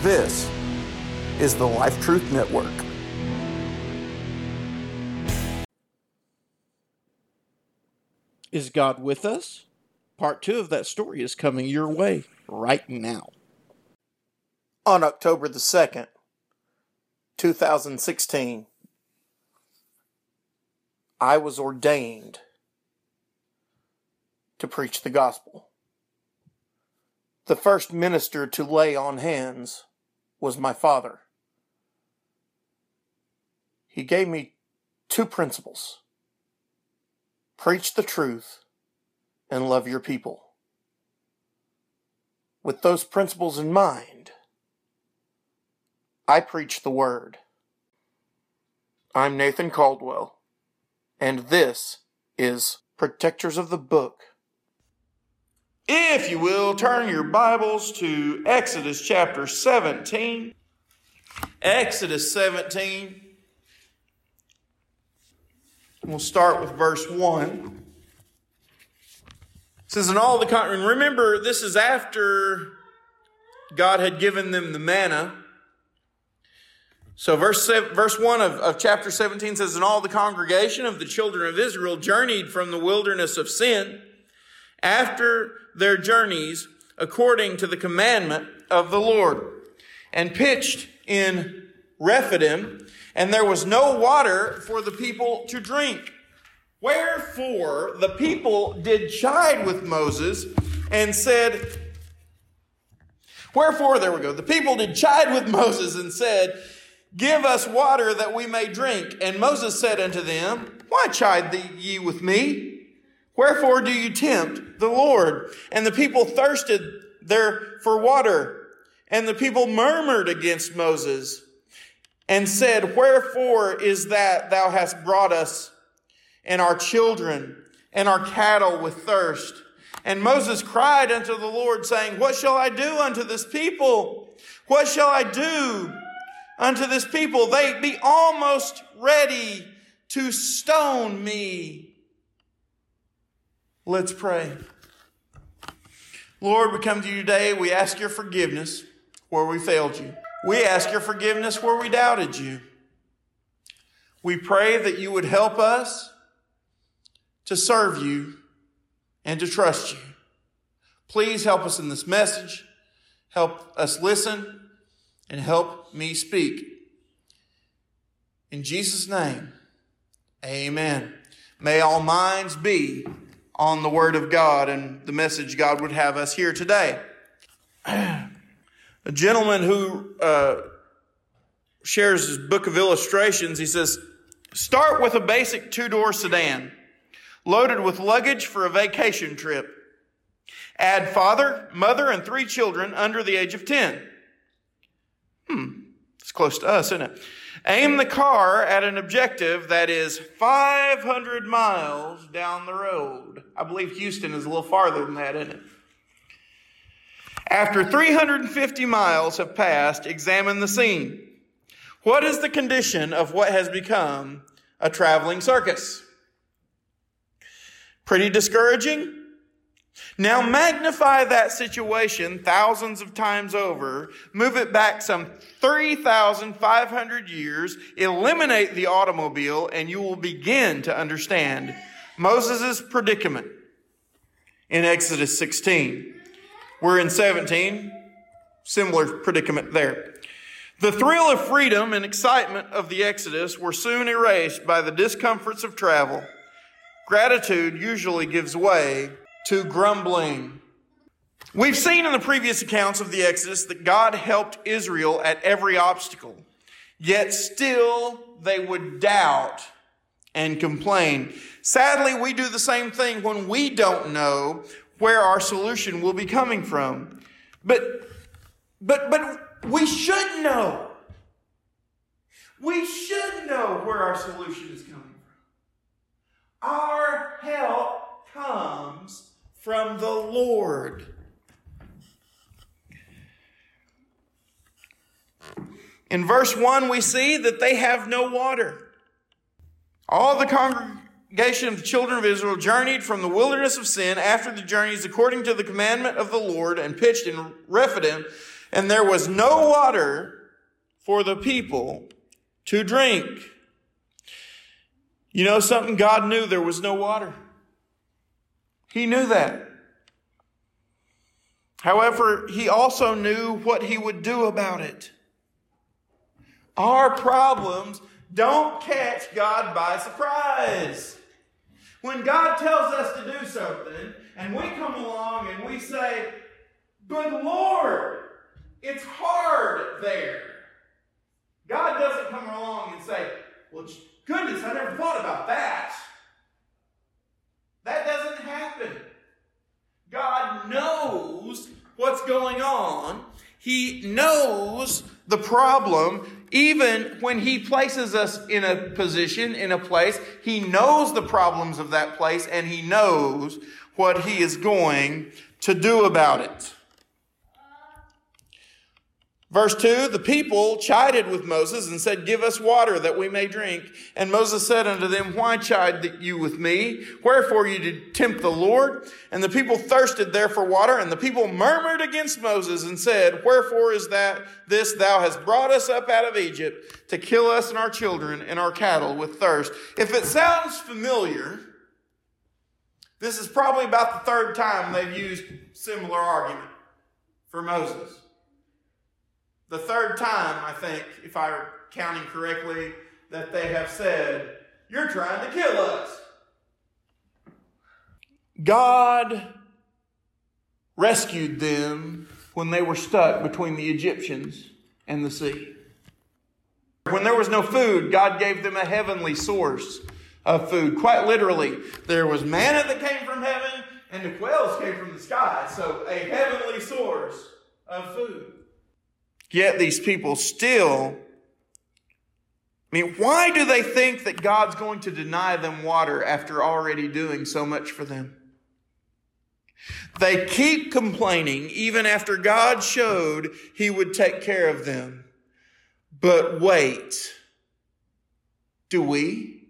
This is the Life Truth Network. Is God with us? Part 2 of that story is coming your way right now. On October the 2nd, 2016, I was ordained to preach the gospel. The first minister to lay on hands was my father. He gave me 2 principles. Preach the truth and love your people. With those principles in mind, I preach the word. I'm Nathan Caldwell, and this is Protectors of the Book. If you will, turn your Bibles to Exodus chapter 17. Exodus 17. We'll start with verse 1. It says, and remember, this is after God had given them the manna. So verse 1 of chapter 17 says, and all the congregation of the children of Israel journeyed from the wilderness of Sin after their journeys according to the commandment of the Lord, and pitched in Rephidim, and there was no water for the people to drink. Wherefore the people did chide with Moses and said, the people did chide with Moses and said, give us water that we may drink. And Moses said unto them, why chide ye with me? Wherefore do you tempt the Lord? And the people thirsted there for water. And the people murmured against Moses and said, wherefore is that thou hast brought us and our children and our cattle with thirst? And Moses cried unto the Lord, saying, what shall I do unto this people? What shall I do unto this people? They be almost ready to stone me. Let's pray. Lord, we come to you today. We ask your forgiveness where we failed you. We ask your forgiveness where we doubted you. We pray that you would help us to serve you and to trust you. Please help us in this message. Help us listen and help me speak. In Jesus' name, amen. May all minds be on the Word of God and the message God would have us hear today. A gentleman who shares his book of illustrations, he says, start with a basic 2-door sedan loaded with luggage for a vacation trip. Add father, mother, and 3 children under the age of 10. It's close to us, isn't it? Aim the car at an objective that is 500 miles down the road. I believe Houston is a little farther than that, isn't it? After 350 miles have passed, examine the scene. What is the condition of what has become a traveling circus? Pretty discouraging? Now magnify that situation thousands of times over, move it back some 3,500 years, eliminate the automobile, and you will begin to understand Moses' predicament in Exodus 16. We're in 17, similar predicament there. The thrill of freedom and excitement of the Exodus were soon erased by the discomforts of travel. Gratitude usually gives way to grumbling. We've seen in the previous accounts of the Exodus that God helped Israel at every obstacle, yet still they would doubt and complain. Sadly, we do the same thing when we don't know where our solution will be coming from. But we should know. We should know where our solution is coming from. Our help comes from the Lord. In verse 1, we see that they have no water. All the congregation of the children of Israel journeyed from the wilderness of Sin after the journeys according to the commandment of the Lord and pitched in Rephidim. and there was no water for the people to drink. You know something? God knew there was no water. He knew that. However, he also knew what he would do about it. Our problems don't catch God by surprise. When God tells us to do something, and we come along and we say, "But Lord, it's hard there." God doesn't come along and say, "Well, goodness, I never thought about that." That doesn't happen. God knows what's going on. He knows the problem. Even when He places us in a position, in a place, He knows the problems of that place, and He knows what He is going to do about it. Verse 2, the people chided with Moses and said, "Give us water that we may drink." And Moses said unto them, "Why chide you with me? Wherefore you did tempt the Lord?" And the people thirsted there for water, and the people murmured against Moses and said, "Wherefore is that this thou hast brought us up out of Egypt to kill us and our children and our cattle with thirst?" If it sounds familiar, this is probably about the third time they've used similar argument for Moses. The third time, I think, if I'm counting correctly, that they have said, "You're trying to kill us." God rescued them when they were stuck between the Egyptians and the sea. When there was no food, God gave them a heavenly source of food. Quite literally, there was manna that came from heaven and the quails came from the sky. So a heavenly source of food. Yet these people still, why do they think that God's going to deny them water after already doing so much for them? They keep complaining even after God showed He would take care of them. But wait, do we?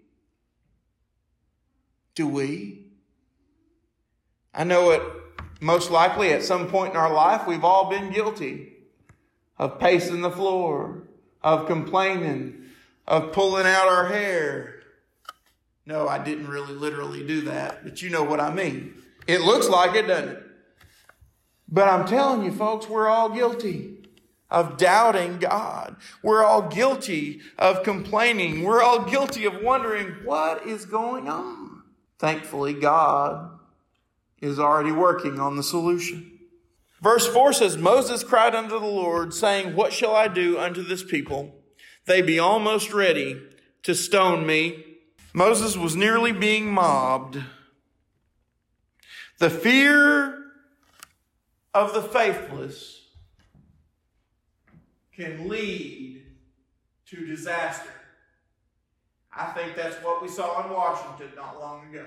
Do we? I know it most likely at some point in our life we've all been guilty of pacing the floor, of complaining, of pulling out our hair. No, I didn't really literally do that, but you know what I mean. It looks like it, doesn't it? But I'm telling you, folks, we're all guilty of doubting God. We're all guilty of complaining. We're all guilty of wondering what is going on. Thankfully, God is already working on the solution. Verse 4 says, Moses cried unto the Lord, saying, "What shall I do unto this people? They be almost ready to stone me." Moses was nearly being mobbed. The fear of the faithless can lead to disaster. I think that's what we saw in Washington not long ago.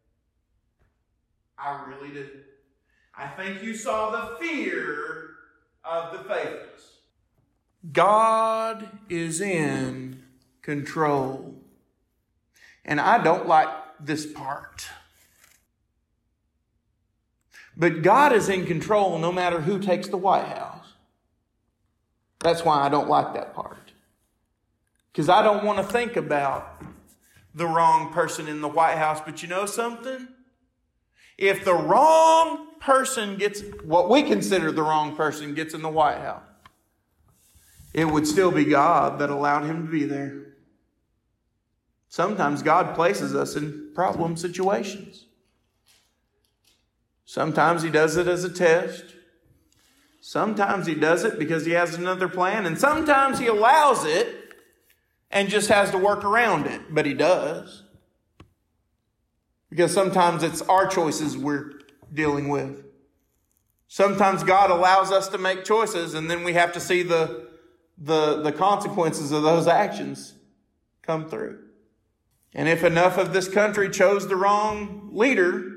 I really do. I think you saw the fear of the faithless. God is in control. And I don't like this part. But God is in control no matter who takes the White House. That's why I don't like that part. Because I don't want to think about the wrong person in the White House. But you know something? If the wrong person gets, what we consider the wrong person gets in the White House, it would still be God that allowed him to be there. Sometimes God places us in problem situations. Sometimes He does it as a test. Sometimes He does it because He has another plan. And sometimes He allows it and just has to work around it. But He does. Because sometimes it's our choices we're dealing with. Sometimes God allows us to make choices and then we have to see the consequences of those actions come through. And if enough of this country chose the wrong leader,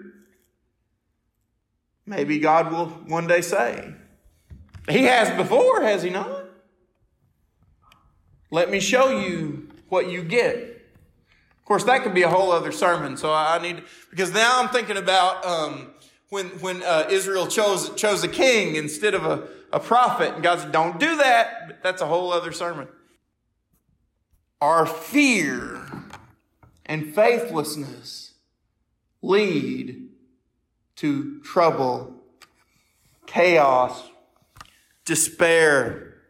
maybe God will one day say, He has before, has He not? Let me show you what you get. Of course, that could be a whole other sermon. So because now I'm thinking about when Israel chose a king instead of a prophet. And God said, don't do that. But that's a whole other sermon. Our fear and faithlessness lead to trouble, chaos, despair.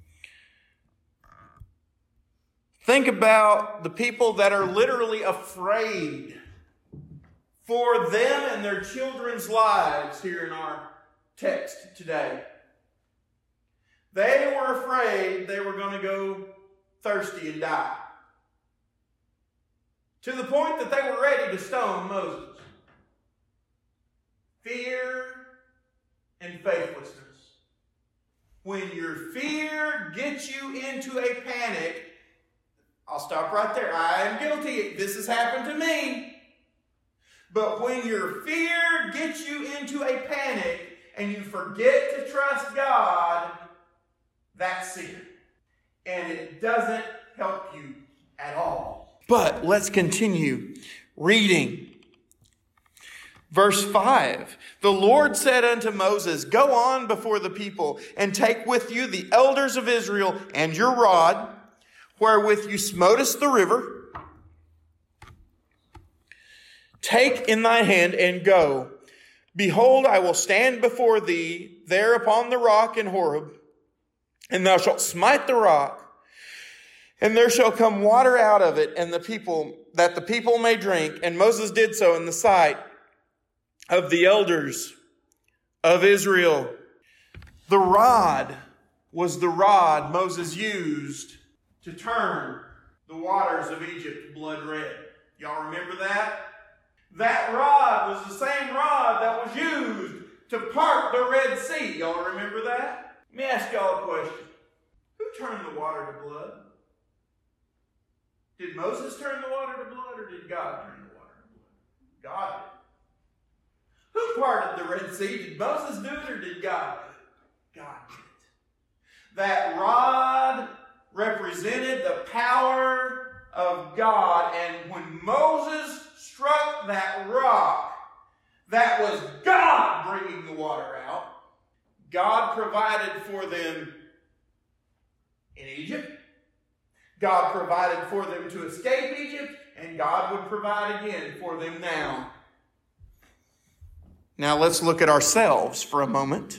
Think about the people that are literally afraid for them and their children's lives here in our text today. They were afraid they were going to go thirsty and die. To the point that they were ready to stone Moses. Fear and faithlessness. When your fear gets you into a panic, I'll stop right there. I am guilty. This has happened to me. But when your fear gets you into a panic and you forget to trust God, that's sin. And it doesn't help you at all. But let's continue reading. Verse 5, the Lord said unto Moses, go on before the people, and take with you the elders of Israel and your rod, wherewith you smotest the river. Take in thy hand and go. Behold, I will stand before thee there upon the rock in Horeb, and thou shalt smite the rock, and there shall come water out of it, and that the people may drink. And Moses did so in the sight of the elders of Israel. The rod was the rod Moses used to turn the waters of Egypt blood red. Y'all remember that? That rod was the same rod that was used to part the Red Sea. Y'all remember that? Let me ask y'all a question. Who turned the water to blood? Did Moses turn the water to blood, or did God turn the water to blood? God did. Who parted the Red Sea? Did Moses do it, or did God do it? God did it. That rod represented the power of God, and when Moses struck that rock, that was God bringing the water out. God provided for them in Egypt. God provided for them to escape Egypt, and God would provide again for them now. Now let's look at ourselves for a moment.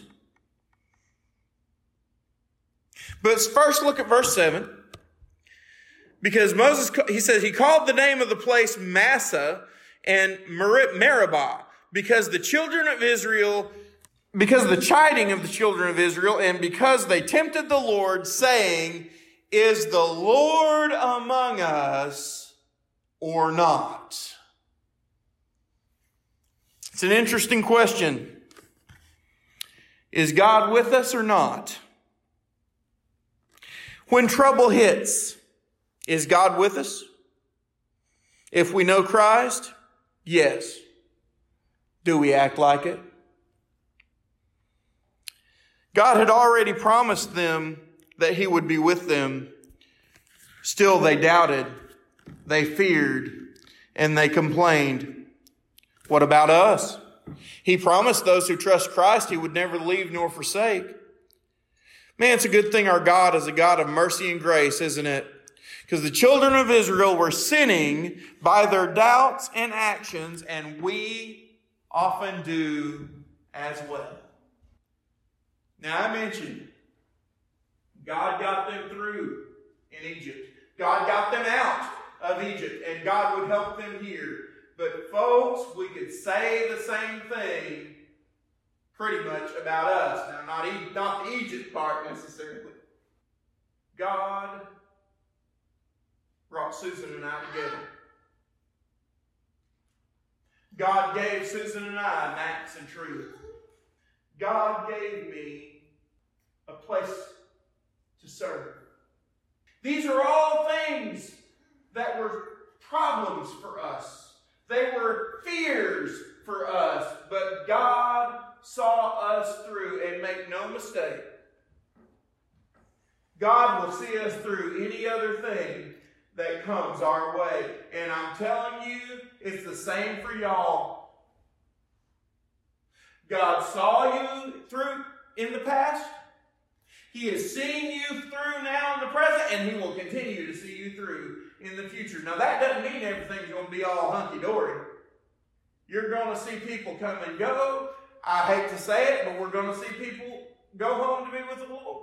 But first look at verse 7. Because Moses, he says, he called the name of the place Massah and Meribah, because the children of Israel, because of the chiding of the children of Israel, and because they tempted the Lord, saying, is the Lord among us or not? It's an interesting question. Is God with us or not? When trouble hits, is God with us? If we know Christ, yes. Do we act like it? God had already promised them that He would be with them. Still they doubted, they feared, and they complained. What about us? He promised those who trust Christ He would never leave nor forsake. Man, it's a good thing our God is a God of mercy and grace, isn't it? Because the children of Israel were sinning by their doubts and actions, and we often do as well. Now, I mentioned God got them through in Egypt. God got them out of Egypt, and God would help them here. But folks, we could say the same thing pretty much about us. Now, not the Egypt part necessarily. God brought Susan and I together. God gave Susan and I Max and Truth. God gave me a place to serve. These are all things that were problems for us. They were fears for us, but God saw us through, and make no mistake, God will see us through any other thing that comes our way. And I'm telling you, it's the same for y'all. God saw you through in the past. He is seeing you through now in the present, and He will continue to see you through in the future. Now, that doesn't mean everything's going to be all hunky-dory. You're going to see people come and go. I hate to say it, but we're going to see people go home to be with the Lord.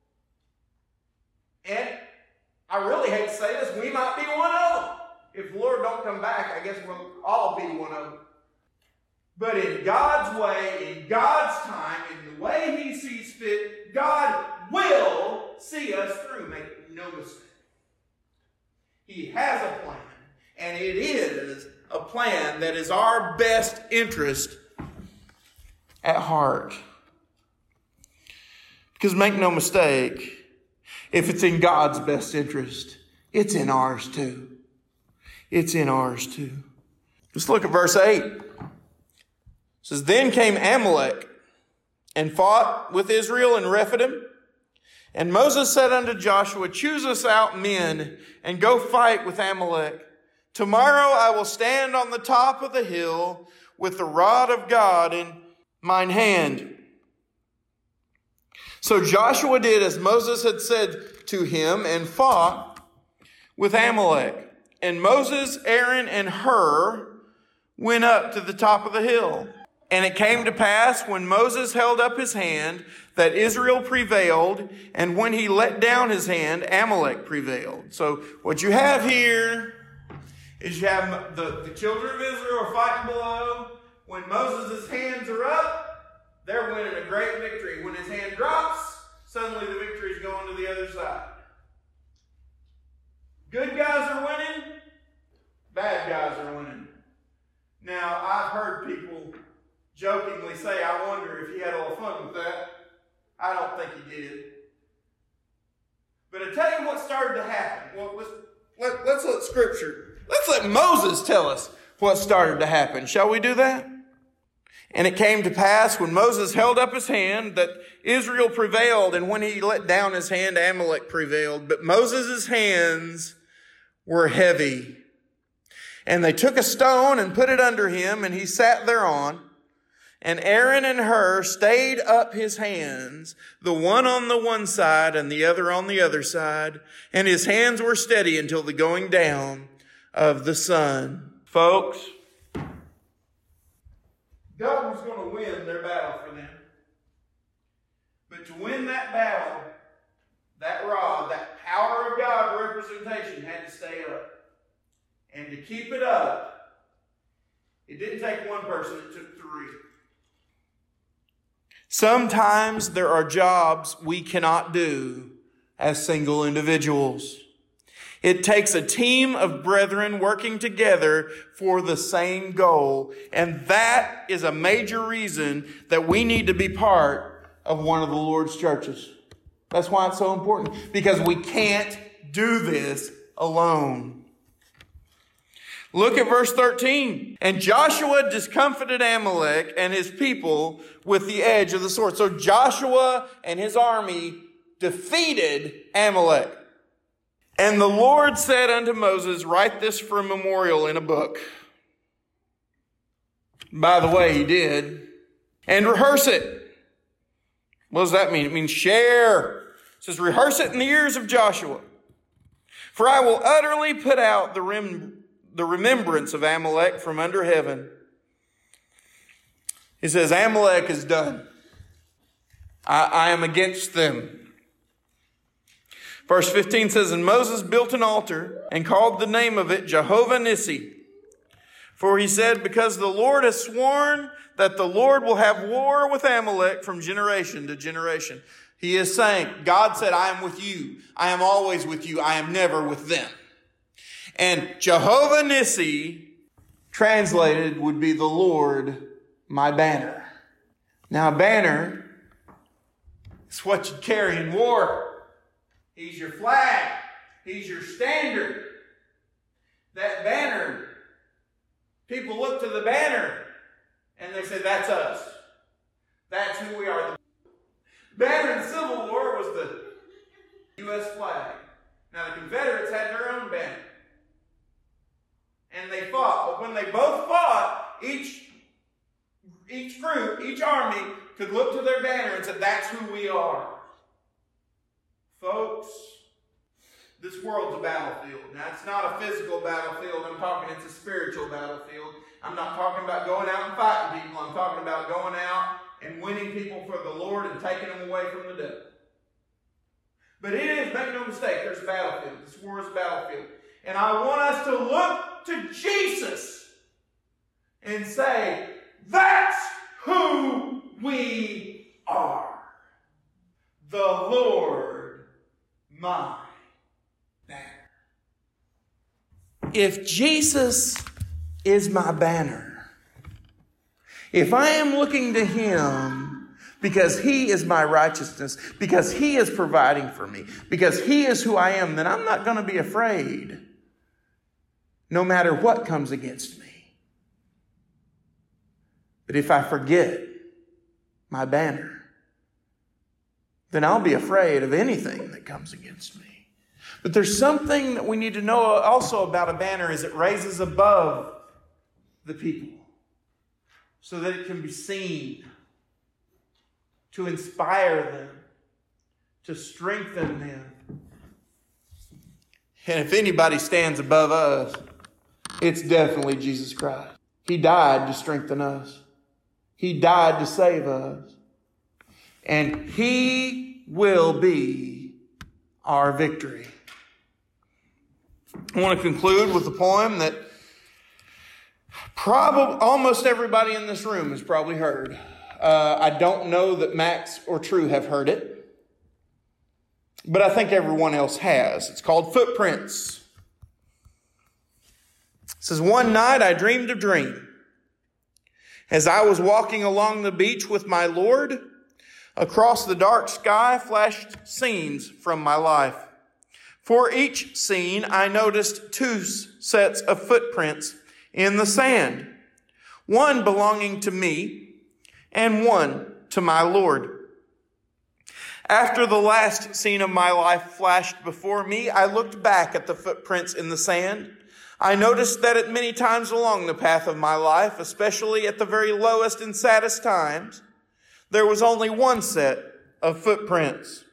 And I really hate to say this, we might be one of them. If the Lord don't come back, I guess we'll all be one of them. But in God's way, in God's time, in the way He sees fit, God will see us through. Make no mistake. He has a plan, and it is a plan that is our best interest at heart. Because make no mistake, if it's in God's best interest, it's in ours too. It's in ours too. Let's look at verse 8. It says, Then came Amalek and fought with Israel in Rephidim. And Moses said unto Joshua, Choose us out men and go fight with Amalek. Tomorrow I will stand on the top of the hill with the rod of God in mine hand. So Joshua did as Moses had said to him and fought with Amalek. And Moses, Aaron, and Hur went up to the top of the hill. And it came to pass when Moses held up his hand that Israel prevailed, and when he let down his hand, Amalek prevailed. So what you have here is you have the children of Israel are fighting below. When Moses' hands are up, they're winning a great victory. When his hand drops, suddenly the victory is going to the other side. Good guys are winning, bad guys are winning. Now, I've heard people jokingly say, I wonder if he had a little fun with that. I don't think he did. But I tell you what started to happen. Well, let's let Scripture, let's let Moses tell us what started to happen. Shall we do that? And it came to pass when Moses held up his hand that Israel prevailed, and when he let down his hand, Amalek prevailed. But Moses' hands were heavy. And they took a stone and put it under him, and he sat thereon. And Aaron and Hur stayed up his hands, the one on the one side and the other on the other side. And his hands were steady until the going down of the sun. Folks, God was going to win their battle for them. But to win that battle, that rod, that power of God representation had to stay up. And to keep it up, it didn't take one person, it took three. Sometimes there are jobs we cannot do as single individuals. It takes a team of brethren working together for the same goal. And that is a major reason that we need to be part of one of the Lord's churches. That's why it's so important. Because we can't do this alone. Look at verse 13. And Joshua discomfited Amalek and his people with the edge of the sword. So Joshua and his army defeated Amalek. And the Lord said unto Moses, Write this for a memorial in a book. By the way, he did. And rehearse it. What does that mean? It means share. It says, rehearse it in the ears of Joshua. For I will utterly put out the remembrance of Amalek from under heaven. He says, Amalek is done. I am against them. Verse 15 says, And Moses built an altar and called the name of it Jehovah Nissi. For he said, Because the Lord has sworn that the Lord will have war with Amalek from generation to generation. He is saying, God said, I am with you. I am always with you. I am never with them. And Jehovah Nissi, translated, would be the Lord, my banner. Now, a banner is what you carry in war. He's your flag. He's your standard. That banner, people look to the banner and they say, that's us. That's who we are. The banner in the Civil War was the U.S. flag. Now, the Confederates had their own banner. And they fought. But when they both fought, each each group, each army could look to their banner and say, that's who we are. Folks, this world's a battlefield. Now, it's not a physical battlefield. I'm talking it's a spiritual battlefield. I'm not talking about going out and fighting people. I'm talking about going out and winning people for the Lord and taking them away from the devil. But it is, make no mistake, there's a battlefield. This war is a battlefield. And I want us to look to Jesus and say, that's who we are. The Lord, my banner. If Jesus is my banner, if I am looking to Him because He is my righteousness, because He is providing for me, because He is who I am, then I'm not going to be afraid no matter what comes against me. But if I forget my banner, then I'll be afraid of anything that comes against me. But there's something that we need to know also about a banner is it raises above the people so that it can be seen, to inspire them, to strengthen them. And if anybody stands above us, it's definitely Jesus Christ. He died to strengthen us. He died to save us. And He will be our victory. I want to conclude with a poem that probably almost everybody in this room has probably heard. I don't know that Max or True have heard it, but I think everyone else has. It's called Footprints. It says, one night I dreamed a dream. As I was walking along the beach with my Lord, across the dark sky flashed scenes from my life. For each scene, I noticed two sets of footprints in the sand, one belonging to me and one to my Lord. After the last scene of my life flashed before me, I looked back at the footprints in the sand. I noticed that at many times along the path of my life, especially at the very lowest and saddest times, there was only one set of footprints.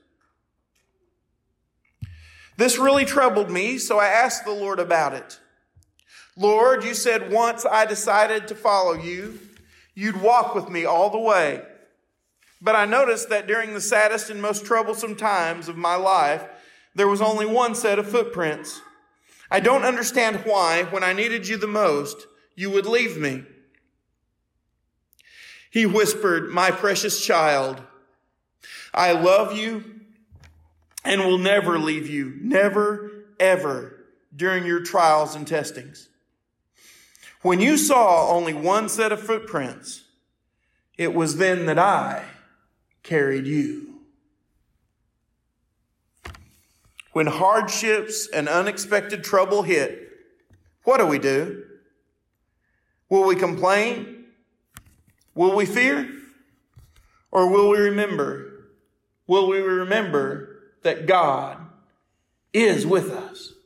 This really troubled me, so I asked the Lord about it. Lord, you said once I decided to follow you, you'd walk with me all the way. But I noticed that during the saddest and most troublesome times of my life, there was only one set of footprints. I don't understand why, when I needed you the most, you would leave me. He whispered, my precious child, I love you and will never leave you, never, ever, during your trials and testings. When you saw only one set of footprints, it was then that I carried you. When hardships and unexpected trouble hit, what do? Will we complain? Will we fear? Or will we remember? Will we remember that God is with us?